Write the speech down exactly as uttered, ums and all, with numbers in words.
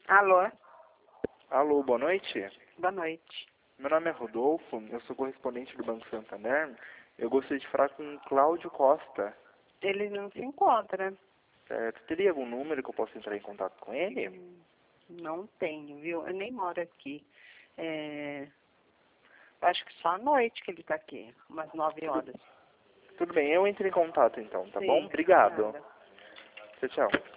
Alô? Alô, boa noite. Boa noite. Meu nome é Rodolfo, eu sou correspondente do Banco Santander. Eu gostaria de falar com o Cláudio Costa. Ele não se encontra. Certo? Teria algum número que eu possa entrar em contato com ele? Hum, Não tenho, viu? Eu nem moro aqui. É, acho que só à noite que ele está aqui, umas nove horas. Tudo bem, eu entro em contato então, tá bom? Sim, Obrigado. nada. Tchau, tchau.